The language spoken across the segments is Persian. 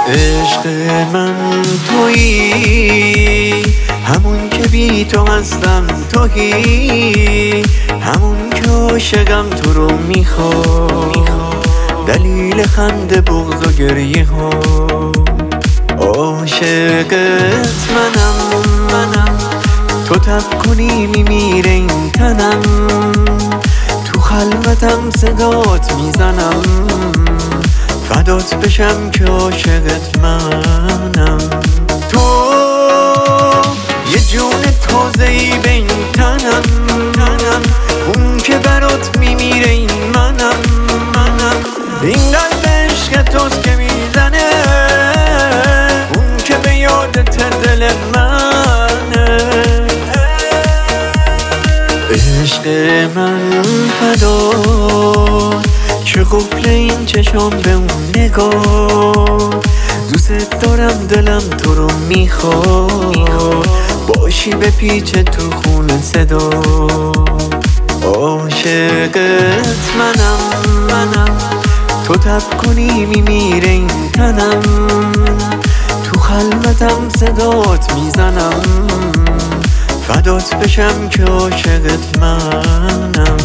عشق من تویی، همون که بی تو هستم تویی، همون که عاشقم تو رو میخوام، دلیل خنده بغض و گریه ها. عاشقت منم، تو تب کنی میمیره این تنم، تو خلوتم صدات میزنم، فدات بشم که عاشقت منم. تو یه جون تازه‌ای به این تنم، اون که برات میمیره این منم. این قلب عشق توست که میزنه، اون که به یادت دل منه. عشق من فدا که قفل این چشام به اون نگاه، دوست دارم دلم تو رو میخواد، باشی به پیچ تو خون صدا. عاشقت منم، تو تب کنی میمیره این تنم، تو خلوتم صدات میزنم، فدات بشم که عاشقت منم.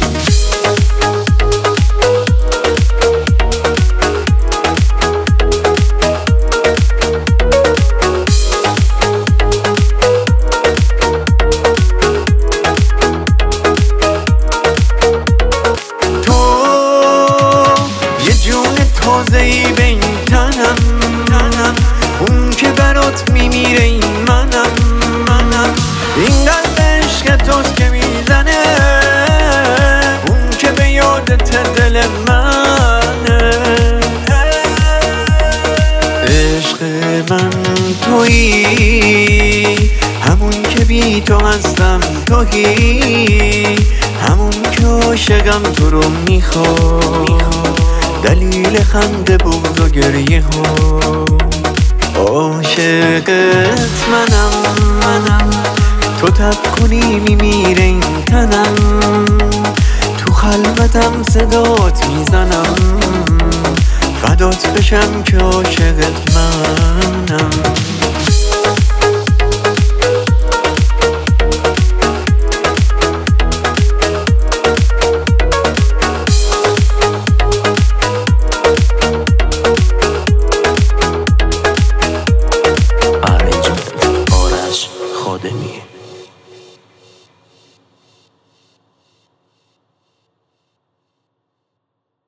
تازه‌ای به این تنم، اون که برات میمیره این منم. این قلب عشق توست که میزنه، اون که به یادت دل منه. عشق من تویی، همون که بی تو هستم تویی، همون که عاشقم تو رو میخواد، دلیل خنده بغض و گریه ها. عاشقت منم، تو تب کنی میمیره این تنم، تو خلوتم صدات میزنم، فدات بشم که عاشقت منم. خادمی